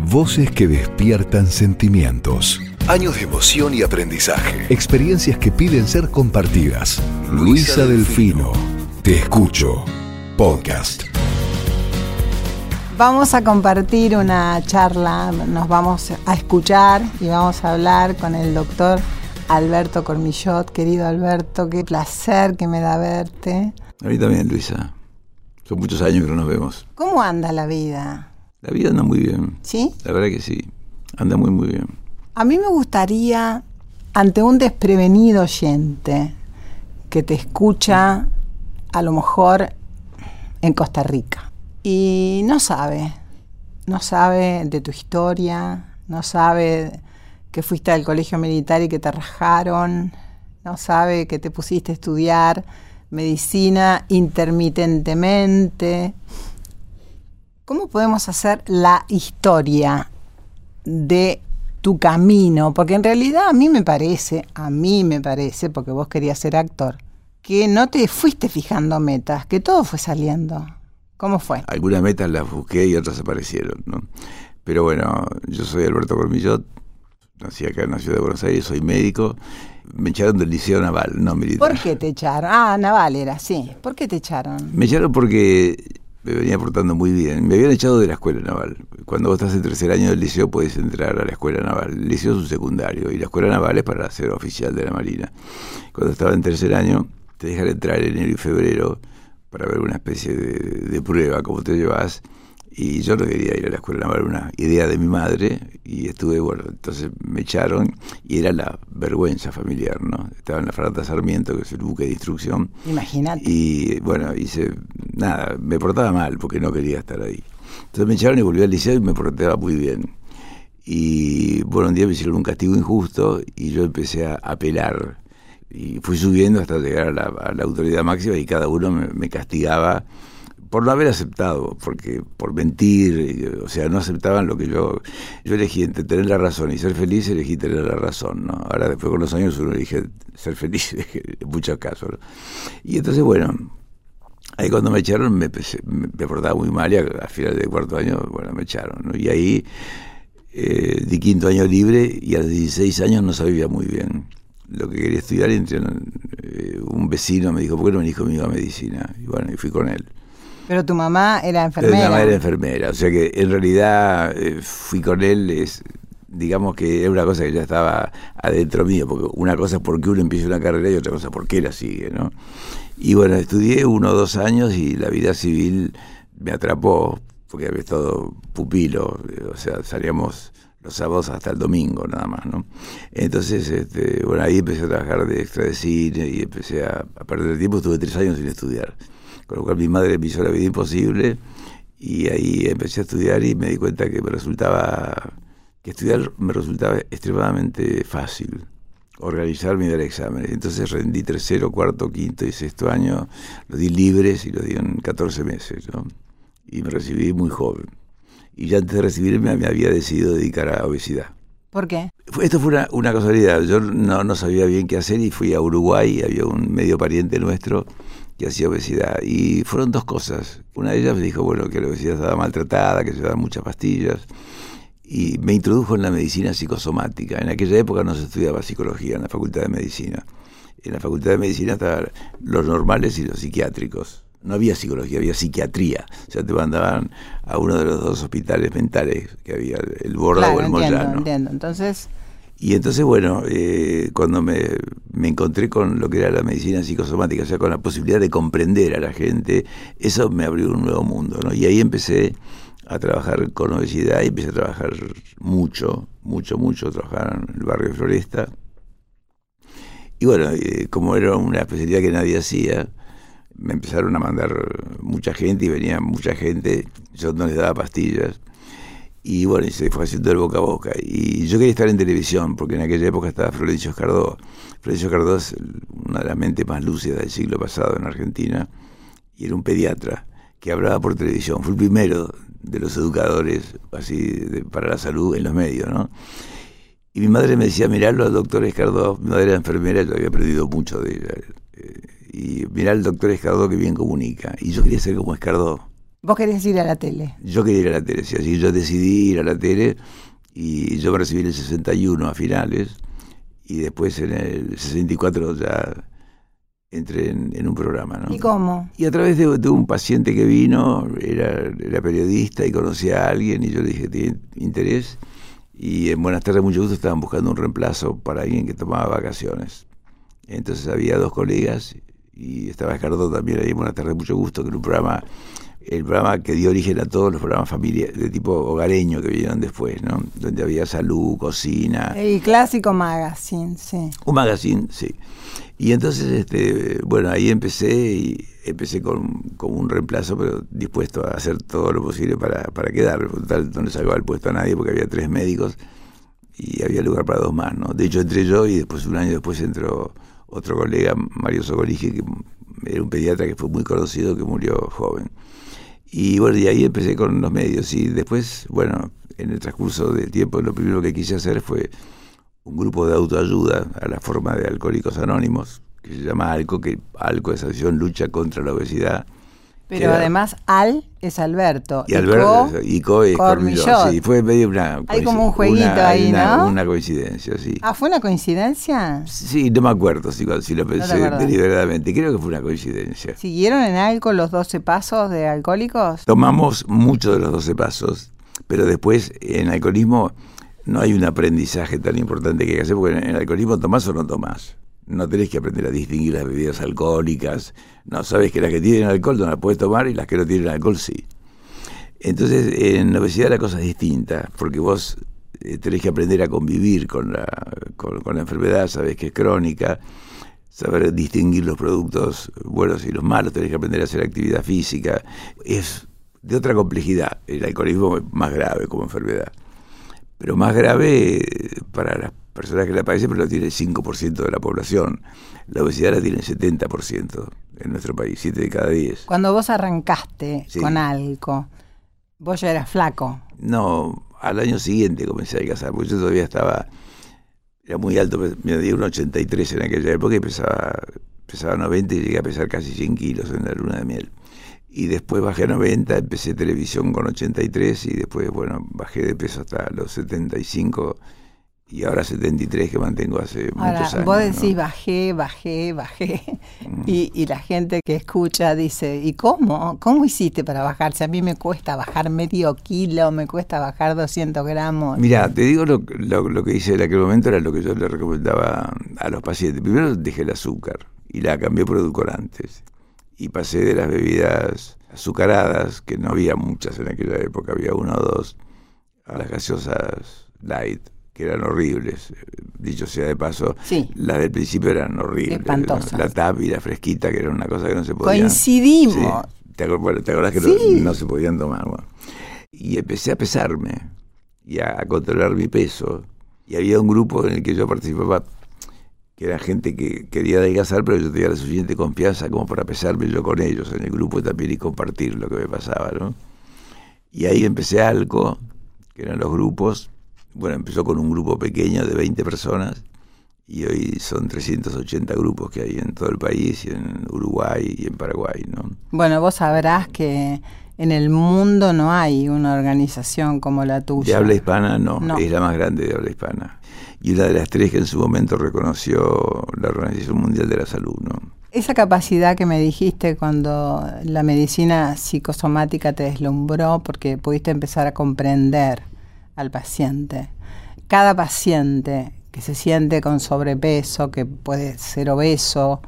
Voces que despiertan sentimientos. Años de emoción y aprendizaje. Experiencias que piden ser compartidas. Luisa Delfino. Te escucho. Podcast. Vamos a compartir una charla, nos vamos a escuchar y vamos a hablar con el doctor Alberto Cormillot. Querido Alberto, qué placer que me da verte. A mí también, Luisa. Son muchos años que no nos vemos. ¿Cómo anda la vida? La vida anda muy bien. ¿Sí? La verdad que sí. Anda muy, muy bien. A mí me gustaría, ante un desprevenido oyente que te escucha, a lo mejor en Costa Rica, y no sabe de tu historia, no sabe que fuiste al colegio militar y que te rajaron, no sabe que te pusiste a estudiar medicina intermitentemente. ¿Cómo podemos hacer la historia de tu camino? Porque en realidad a mí me parece, porque vos querías ser actor, que no te fuiste fijando metas, que todo fue saliendo. ¿Cómo fue? Algunas metas las busqué y otras aparecieron, ¿no? Pero bueno, yo soy Alberto Cormillot, nací acá en la ciudad de Buenos Aires, soy médico. Me echaron del Liceo Naval, no militar. ¿Por qué te echaron? Ah, naval era, sí. ¿Por qué te echaron? Me echaron porque me venía portando muy bien. Me habían echado de la escuela naval. Cuando vos estás en tercer año del liceo puedes entrar a la escuela naval. El liceo es un secundario y la escuela naval es para ser oficial de la Marina. Cuando estaba en tercer año te dejan entrar en enero y febrero para ver una especie de prueba, cómo te llevas. Y yo no quería ir a la escuela naval, una idea de mi madre, y estuve, bueno, entonces me echaron, y era la vergüenza familiar, ¿no? Estaba en la Fragata Sarmiento, que es el buque de instrucción. Imagínate. Y bueno, me portaba mal, porque no quería estar ahí. Entonces me echaron y volví al liceo y me portaba muy bien. Y bueno, un día me hicieron un castigo injusto, y yo empecé a apelar. Y fui subiendo hasta llegar a la autoridad máxima, y cada uno me castigaba por no haber aceptado, porque por mentir, o sea, no aceptaban lo que yo elegí entre tener la razón y ser feliz, elegí tener la razón, ¿no? Ahora después con los años uno elige ser feliz en muchos casos, ¿no? Y entonces, bueno, ahí cuando me echaron me portaba muy mal y a final del cuarto año, bueno, me echaron, ¿no? Y ahí di quinto año libre y a los 16 años no sabía muy bien lo que quería estudiar, y entre un vecino me dijo, ¿por qué no venís conmigo a medicina? Y bueno, y fui con él. Pero tu mamá era enfermera. Mi mamá era enfermera, o sea que en realidad fui con él, digamos que era una cosa que ya estaba adentro mío, porque una cosa es por qué uno empieza una carrera y otra cosa es por qué la sigue, ¿no? Y bueno, estudié 1 o 2 años y la vida civil me atrapó, porque había estado pupilo, o sea, salíamos los sábados hasta el domingo nada más, ¿no? Entonces, bueno, ahí empecé a trabajar de extra de cine y empecé a perder tiempo, estuve 3 años sin estudiar. Con lo cual mi madre me hizo la vida imposible y ahí empecé a estudiar y me di cuenta que estudiar me resultaba extremadamente fácil, organizarme y dar exámenes. Entonces rendí tercero, cuarto, quinto y sexto año, los di libres y los di en 14 meses, ¿no? Y me recibí muy joven. Y ya antes de recibirme me había decidido dedicar a obesidad. ¿Por qué? Esto fue una casualidad. Yo no sabía bien qué hacer y fui a Uruguay, había un medio pariente nuestro que hacía obesidad, y fueron 2 cosas. Una de ellas me dijo, bueno, que la obesidad estaba maltratada, que se daban muchas pastillas, y me introdujo en la medicina psicosomática. En aquella época no se estudiaba psicología en la Facultad de Medicina. En la Facultad de Medicina estaban los normales y los psiquiátricos. No había psicología, había psiquiatría. O sea, te mandaban a uno de los 2 hospitales mentales que había, el Borda, claro, o el Moyano. Entiendo. Entonces, bueno, cuando me encontré con lo que era la medicina psicosomática, o sea, con la posibilidad de comprender a la gente, eso me abrió un nuevo mundo, ¿no? Y ahí empecé a trabajar con obesidad y empecé a trabajar mucho, trabajar en el barrio de Floresta. Y bueno, como era una especialidad que nadie hacía, me empezaron a mandar mucha gente y venía mucha gente, yo no les daba pastillas. Y bueno, y se fue haciendo el boca a boca. Y yo quería estar en televisión, porque en aquella época estaba Florencio Escardó. Florencio Escardó es una de las mentes más lúcidas del siglo pasado en Argentina, y era un pediatra que hablaba por televisión. Fue el primero de los educadores para la salud en los medios, ¿no? Y mi madre me decía, miralo al doctor Escardó. Mi madre era enfermera, yo había aprendido mucho de ella. Y mirá al doctor Escardó que bien comunica. Y yo quería ser como Escardó. ¿Vos querés ir a la tele? Yo quería ir a la tele, sí, así que yo decidí ir a la tele y yo me recibí en el 61 a finales y después en el 64 ya entré en un programa, ¿no? ¿Y cómo? Y a través de un paciente que vino, era periodista y conocía a alguien y yo le dije, ¿tiene interés? Y en Buenas tardes, mucho gusto, estaban buscando un reemplazo para alguien que tomaba vacaciones. Entonces había 2 colegas y estaba Escardó también ahí en Buenas tardes, mucho gusto, que era un programa, el programa que dio origen a todos los programas de tipo hogareño que vinieron después, ¿no? Donde había salud, cocina. El clásico magazine, sí. Un magazine, sí. Y entonces, bueno, ahí empecé con un reemplazo, pero dispuesto a hacer todo lo posible para quedar. Total, no le sacaba el puesto a nadie porque había 3 médicos y había lugar para 2 más, ¿no? De hecho, entré yo y después, un año después, entró otro colega, Mario Socolici, que era un pediatra que fue muy conocido, que murió joven. Y bueno, y ahí empecé con los medios. Y después, bueno, en el transcurso del tiempo, lo primero que quise hacer fue un grupo de autoayuda a la forma de Alcohólicos Anónimos, que se llama ALCO, que ALCO es Asociación Lucha contra la Obesidad. Pero además Al es Alberto. Y Alberto, Ico es Cormillot. Sí, fue medio una... Hay como un jueguito ahí, ¿no? Una coincidencia, sí. Ah, ¿fue una coincidencia? Sí, no me acuerdo si lo pensé deliberadamente. Creo que fue una coincidencia. ¿Siguieron en ALCO los 12 pasos de alcohólicos? Tomamos mucho de los 12 pasos, pero después en alcoholismo no hay un aprendizaje tan importante que hay que hacer, porque en el alcoholismo tomás o no tomás. No tenés que aprender a distinguir las bebidas alcohólicas. No, sabes que las que tienen alcohol no las puedes tomar y las que no tienen alcohol sí. Entonces, en la obesidad la cosa es distinta, porque vos tenés que aprender a convivir con la enfermedad, sabés que es crónica, saber distinguir los productos buenos y los malos, tenés que aprender a hacer actividad física. Es de otra complejidad. El alcoholismo es más grave como enfermedad, pero más grave para las personas que la padecen, pero lo tiene el 5% de la población. La obesidad la tiene el 70% en nuestro país, 7 de cada 10. Cuando vos arrancaste con ALCO, ¿vos ya eras flaco? No, al año siguiente comencé a adelgazar, porque yo todavía era muy alto, me dio un 83 en aquella época y pesaba 90 y llegué a pesar casi 100 kilos en la luna de miel. Y después bajé a 90, empecé televisión con 83 y después, bueno, bajé de peso hasta los 75 y ahora 73 que mantengo hace muchos años. Vos decís, ¿no? bajé. Y la gente que escucha dice, ¿y cómo? ¿Cómo hiciste para bajarse? A mí me cuesta bajar medio kilo, me cuesta bajar 200 gramos. Mirá, te digo lo que hice en aquel momento era lo que yo le recomendaba a los pacientes. Primero dejé el azúcar y la cambié por edulcorantes. Y pasé de las bebidas azucaradas, que no había muchas en aquella época, había 1 o 2, a las gaseosas light, que eran horribles. Dicho sea de paso, sí, las del principio eran horribles. Espantosas. La TAP y la fresquita, que era una cosa que no se podía. Coincidimos. Sí. ¿Te acordás que sí, no se podían tomar? Bueno. Y empecé a pesarme y a controlar mi peso. Y había un grupo en el que yo participaba, que era gente que quería adelgazar, pero yo tenía la suficiente confianza como para pesarme yo con ellos en el grupo también y compartir lo que me pasaba, ¿no? Y ahí empecé ALCO, que eran los grupos. Bueno, empezó con un grupo pequeño de 20 personas y hoy son 380 grupos que hay en todo el país, y en Uruguay y en Paraguay, ¿no? Bueno, vos sabrás que en el mundo no hay una organización como la tuya. De habla hispana no, es la más grande de habla hispana. Y una de las 3 que en su momento reconoció la Organización Mundial de la Salud, ¿no? Esa capacidad que me dijiste cuando la medicina psicosomática te deslumbró porque pudiste empezar a comprender al paciente. Cada paciente que se siente con sobrepeso, que puede ser obeso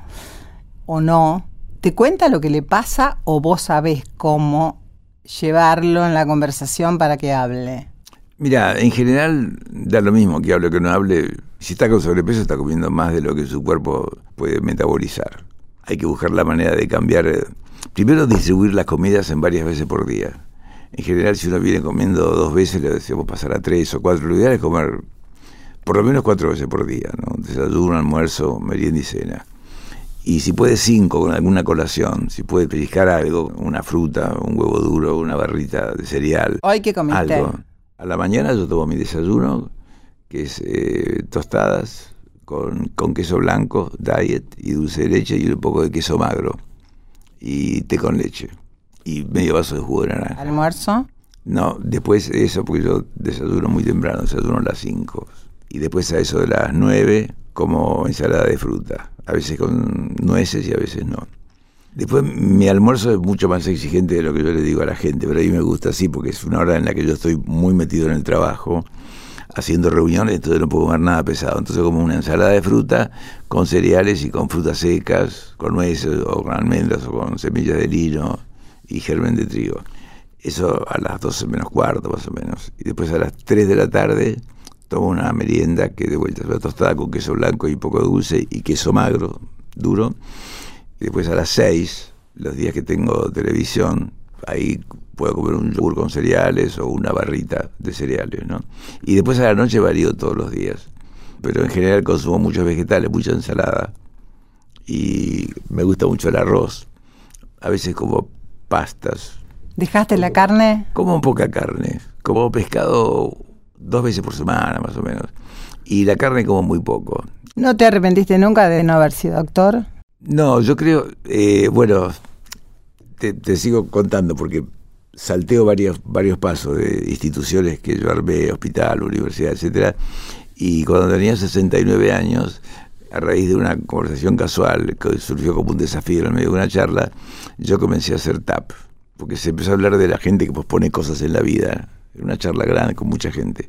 o no, ¿te cuenta lo que le pasa o vos sabés cómo llevarlo en la conversación para que hable? Mira, en general da lo mismo que hable o que no hable. Si está con sobrepeso está comiendo más de lo que su cuerpo puede metabolizar. Hay que buscar la manera de cambiar. Primero, distribuir las comidas en varias veces por día. En general, si uno viene comiendo 2 veces, le decimos pasar a 3 o 4. Lo ideal es comer por lo menos 4 veces por día, ¿no? Desayuno, almuerzo, merienda y cena. Y si puede 5 con alguna colación, si puede pellizcar algo, una fruta, un huevo duro, una barrita de cereal. ¿Hoy qué comiste? Algo. A la mañana yo tomo mi desayuno, que es tostadas con queso blanco, diet, y dulce de leche y un poco de queso magro, y té con leche. y medio vaso de jugo de naranja. ¿Almuerzo? No, después de eso, porque yo desayuno muy temprano, desayuno a las 5. Y después a eso de las 9 como ensalada de fruta, a veces con nueces y a veces no. Después mi almuerzo es mucho más exigente de lo que yo le digo a la gente, pero a mí me gusta así porque es una hora en la que yo estoy muy metido en el trabajo, haciendo reuniones, entonces no puedo comer nada pesado. Entonces como una ensalada de fruta con cereales y con frutas secas, con nueces o con almendras o con semillas de lino y germen de trigo. Eso a las 12 menos cuarto más o menos. Y después a las 3 de la tarde tomo una merienda que de vuelta es una tostada con queso blanco y poco dulce y queso magro, duro. Y después a las 6, los días que tengo televisión, ahí puedo comer un yogur con cereales o una barrita de cereales, ¿no? Y después a la noche varío todos los días. Pero en general consumo muchos vegetales, mucha ensalada. Y me gusta mucho el arroz. A veces como pastas. ¿Dejaste la carne? Como poca carne. Como pescado 2 veces por semana, más o menos. Y la carne como muy poco. ¿No te arrepentiste nunca de no haber sido actor? No, yo creo, bueno, te sigo contando porque salteo varios pasos de instituciones que yo armé, hospital, universidad, etcétera. Y cuando tenía 69 años, a raíz de una conversación casual que surgió como un desafío en medio de una charla, yo comencé a hacer TAP, porque se empezó a hablar de la gente que pospone cosas en la vida, en una charla grande con mucha gente.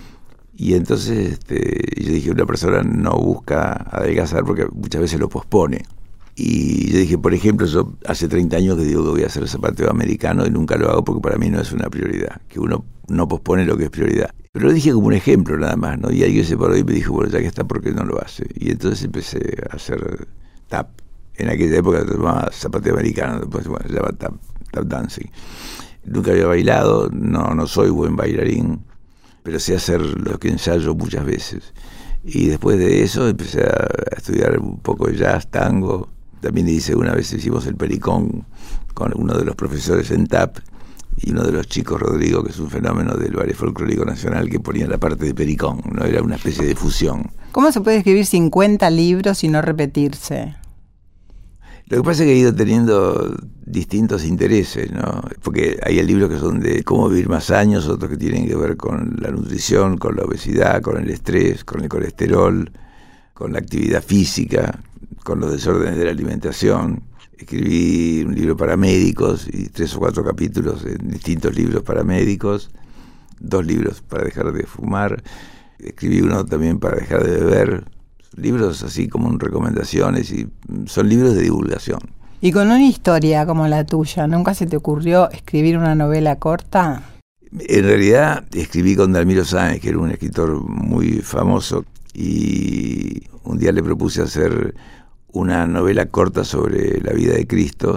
Y entonces yo dije, una persona no busca adelgazar porque muchas veces lo pospone. Y yo dije, por ejemplo, yo hace 30 años que digo que voy a hacer zapateo americano y nunca lo hago porque para mí no es una prioridad, que uno no pospone lo que es prioridad. Pero lo dije como un ejemplo nada más, ¿no? Y alguien se paró y me dijo, bueno, ya que está, ¿por qué no lo hace? Y entonces empecé a hacer tap. En aquella época se llamaba zapateo americano, después bueno, se llama tap dancing. Nunca había bailado, no soy buen bailarín, pero sé hacer lo que ensayo muchas veces. Y después de eso empecé a estudiar un poco de jazz, tango. También una vez hicimos el Pericón con uno de los profesores en TAP y uno de los chicos, Rodrigo, que es un fenómeno del Ballet Folclórico Nacional, que ponía la parte de Pericón, ¿no? Era una especie de fusión. ¿Cómo se puede escribir 50 libros y no repetirse? Lo que pasa es que he ido teniendo distintos intereses, ¿no? Porque hay libros que son de cómo vivir más años, otros que tienen que ver con la nutrición, con la obesidad, con el estrés, con el colesterol, con la actividad física, con los desórdenes de la alimentación. Escribí un libro para médicos y 3 o 4 capítulos en distintos libros para médicos, 2 libros para dejar de fumar, escribí uno también para dejar de beber. Libros así como recomendaciones y son libros de divulgación. Y con una historia como la tuya, ¿nunca se te ocurrió escribir una novela corta? En realidad escribí con Dalmiro Sáenz, que era un escritor muy famoso, y un día le propuse hacer una novela corta sobre la vida de Cristo.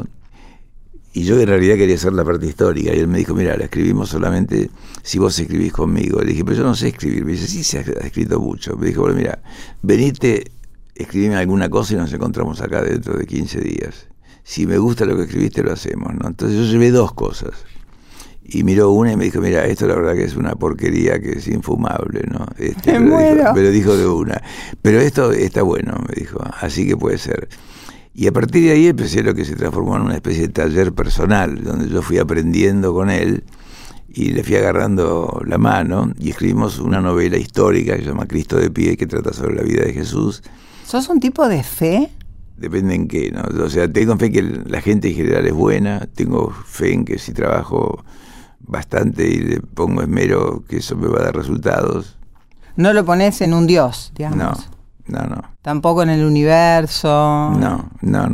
Y yo en realidad quería hacer la parte histórica. Y él me dijo, mira, la escribimos solamente si vos escribís conmigo. Le dije, pero yo no sé escribir. Me dice, sí, se ha escrito mucho. Me dijo, bueno, mira, venite, escribime alguna cosa y nos encontramos acá dentro de 15 días. Si me gusta lo que escribiste, lo hacemos, ¿no? Entonces yo llevé 2 cosas. Y miró una y me dijo, mira, esto la verdad que es una porquería que es infumable, ¿no? Me lo dijo de una. Pero esto está bueno, me dijo, así que puede ser. Y a partir de ahí empecé lo que se transformó en una especie de taller personal, donde yo fui aprendiendo con él y le fui agarrando la mano y escribimos una novela histórica que se llama Cristo de pie, que trata sobre la vida de Jesús. ¿Sos un tipo de fe? Depende en qué, ¿no? O sea, tengo fe que la gente en general es buena, tengo fe en que si trabajo bastante y le pongo esmero, que eso me va a dar resultados. No lo pones en un Dios, digamos. No. Tampoco en el universo. No.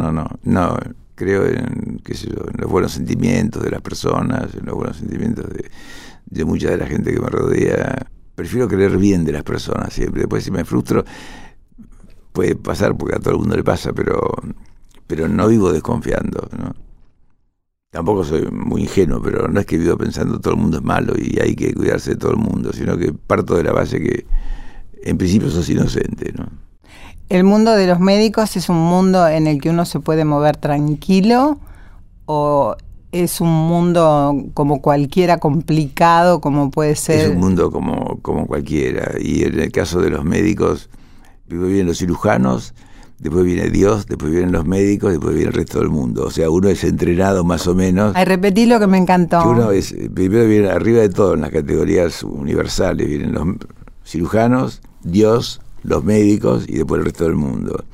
Creo en, qué sé yo, en los buenos sentimientos de las personas, en los buenos sentimientos de mucha de la gente que me rodea. Prefiero creer bien de las personas siempre. Después si me frustro, puede pasar porque a todo el mundo le pasa, pero no vivo desconfiando, ¿no? Tampoco soy muy ingenuo, pero no es que vivo pensando todo el mundo es malo y hay que cuidarse de todo el mundo, sino que parto de la base que en principio sos inocente, ¿no? ¿El mundo de los médicos es un mundo en el que uno se puede mover tranquilo o es un mundo como cualquiera, complicado, como puede ser? Es un mundo como cualquiera. Y en el caso de los médicos, vivo bien los cirujanos, después viene Dios, después vienen los médicos, después viene el resto del mundo. O sea, uno es entrenado más o menos. Ay, repetí lo que me encantó. Que uno es, primero viene arriba de todo en las categorías universales, vienen los cirujanos, Dios, los médicos y después el resto del mundo.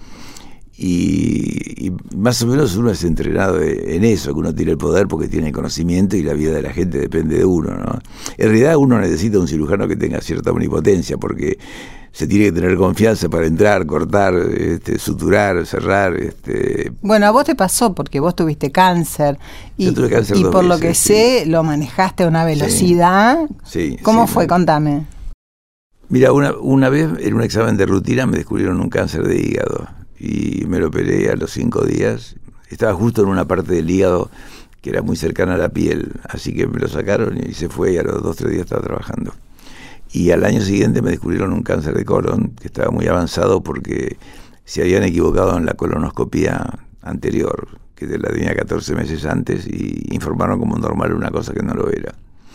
Y más o menos uno es entrenado en eso, que uno tiene el poder porque tiene el conocimiento y la vida de la gente depende de uno, ¿no? En realidad uno necesita un cirujano que tenga cierta omnipotencia porque se tiene que tener confianza para entrar, cortar, suturar, cerrar. Bueno, a vos te pasó porque vos tuviste cáncer Yo tuve cáncer y 2 por lo veces, que sí. sé lo manejaste a una velocidad. Sí. ¿Cómo sí, fue? Contame. Mira, una vez en un examen de rutina me descubrieron un cáncer de hígado y me lo operé a los 5 días. Estaba justo en una parte del hígado que era muy cercana a la piel, así que me lo sacaron y se fue y a los 2-3 días estaba trabajando. Y al año siguiente me descubrieron un cáncer de colon que estaba muy avanzado porque se habían equivocado en la colonoscopía anterior, que la tenía 14 meses antes y informaron como normal una cosa que no lo era.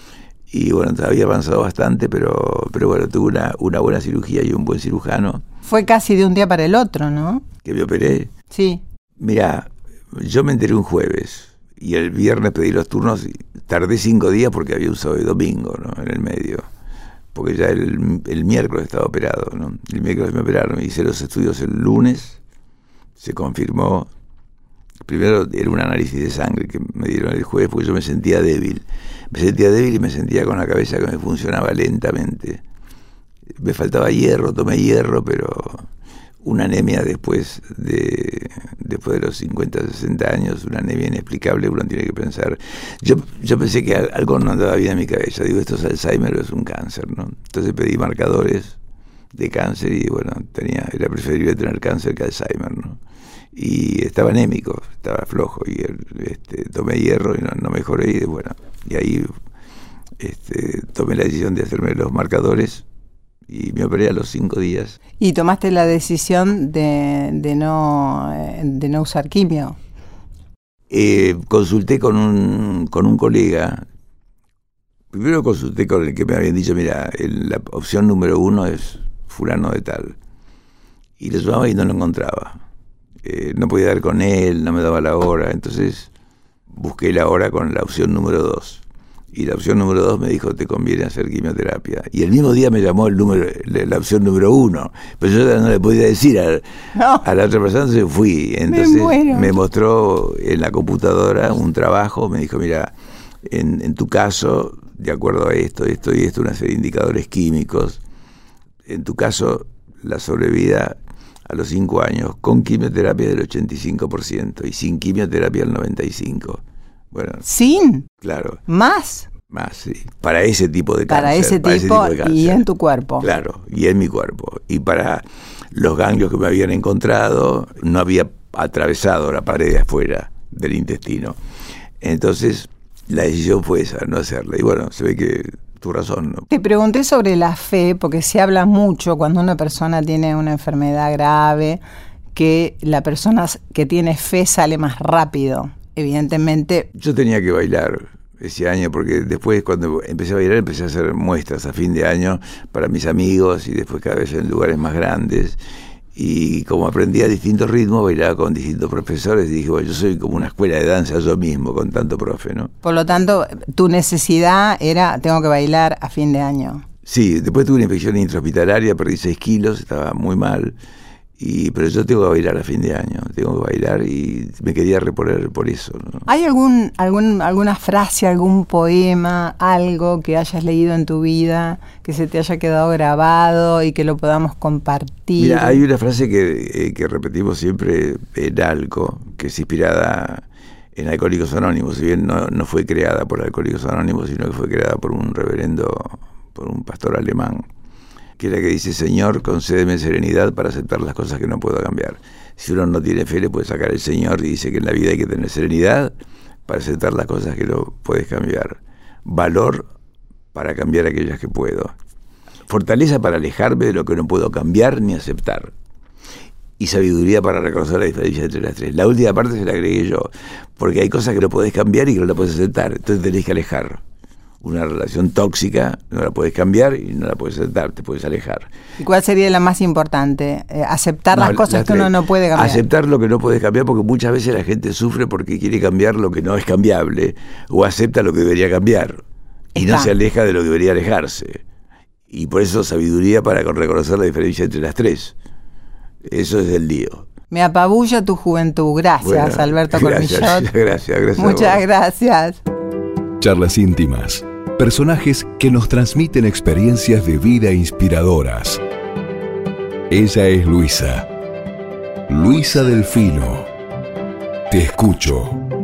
Y bueno, había avanzado bastante, pero bueno, tuve una buena cirugía y un buen cirujano. Fue casi de un día para el otro, ¿no? Que me operé. Sí. Mira, yo me enteré un jueves y el viernes pedí los turnos y tardé 5 días porque había un sábado y domingo, ¿no? En el medio. Porque ya el miércoles estaba operado, ¿no? El miércoles me operaron, hice los estudios el lunes, se confirmó. Primero era un análisis de sangre que me dieron el jueves porque yo me sentía débil. Me sentía débil y me sentía con la cabeza que me funcionaba lentamente. Me faltaba hierro, tomé hierro, pero una anemia después de los 50, 60 años, una anemia inexplicable, uno tiene que pensar. Yo pensé que algo no andaba bien en mi cabeza. Digo, esto es Alzheimer o es un cáncer, ¿no? Entonces pedí marcadores de cáncer y bueno, era preferible tener cáncer que Alzheimer, ¿no? Y estaba anémico, estaba flojo y tomé hierro y no mejoré y bueno, y ahí tomé la decisión de hacerme los marcadores y me operé a los 5 días. ¿Y tomaste la decisión de no usar quimio? Consulté con un colega. Primero consulté con el que me habían dicho, mira, la opción número 1 es fulano de tal. Y lo llamaba y no lo encontraba. No podía dar con él, no me daba la hora. Entonces busqué la hora con la opción número 2. Y la opción número 2 me dijo, te conviene hacer quimioterapia. Y el mismo día me llamó la opción número 1. Pero yo no le podía decir a la otra persona, entonces fui. Entonces me mostró en la computadora un trabajo, me dijo, mira, en tu caso, de acuerdo a esto, una serie de indicadores químicos, en tu caso, la sobrevida a los 5 años con quimioterapia del 85% y sin quimioterapia del 95%. Bueno, ¿sin? Claro. ¿Más? Más, sí. Para ese tipo de cáncer. Para ese tipo de cáncer. Y en tu cuerpo. Claro, y en mi cuerpo. Y para los ganglios que me habían encontrado, no había atravesado la pared de afuera del intestino. Entonces, la decisión fue esa, no hacerla. Y bueno, se ve que tu razón, ¿no? Te pregunté sobre la fe, porque se habla mucho cuando una persona tiene una enfermedad grave, que la persona que tiene fe sale más rápido. Evidentemente. Yo tenía que bailar ese año, porque después cuando empecé a bailar empecé a hacer muestras a fin de año para mis amigos y después cada vez en lugares más grandes. Y como aprendía distintos ritmos, bailaba con distintos profesores y dije, bueno, yo soy como una escuela de danza yo mismo, con tanto profe, ¿no? Por lo tanto, tu necesidad era, tengo que bailar a fin de año. Sí, después tuve una infección intrahospitalaria, perdí 6 kilos, estaba muy mal. Pero yo tengo que bailar a fin de año, tengo que bailar y me quería reponer por eso, ¿no? ¿Hay alguna frase, algún poema, algo que hayas leído en tu vida, que se te haya quedado grabado y que lo podamos compartir? Mira, hay una frase que repetimos siempre en ALCO, que es inspirada en Alcohólicos Anónimos, si bien no fue creada por Alcohólicos Anónimos, sino que fue creada por un reverendo, por un pastor alemán, que es la que dice, Señor, concédeme serenidad para aceptar las cosas que no puedo cambiar. Si uno no tiene fe, le puede sacar el Señor y dice que en la vida hay que tener serenidad para aceptar las cosas que no puedes cambiar. Valor para cambiar aquellas que puedo. Fortaleza para alejarme de lo que no puedo cambiar ni aceptar. Y sabiduría para reconocer la diferencia entre las tres. La última parte se la agregué yo, porque hay cosas que no podés cambiar y que no la podés aceptar, entonces tenés que alejar. una relación tóxica no la puedes cambiar y no la puedes aceptar, te puedes alejar. ¿Y cuál sería la más importante? Aceptar las cosas que uno no puede cambiar. Aceptar lo que no puedes cambiar, porque muchas veces la gente sufre porque quiere cambiar lo que no es cambiable, o acepta lo que debería cambiar y no se aleja de lo que debería alejarse. Y por eso sabiduría para reconocer la diferencia entre las tres. Eso es el lío. Me apabulla tu juventud. Gracias, Alberto Cormillot. Gracias. Muchas gracias. Charlas íntimas. Personajes que nos transmiten experiencias de vida inspiradoras. Ella es Luisa. Luisa Delfino. Te escucho.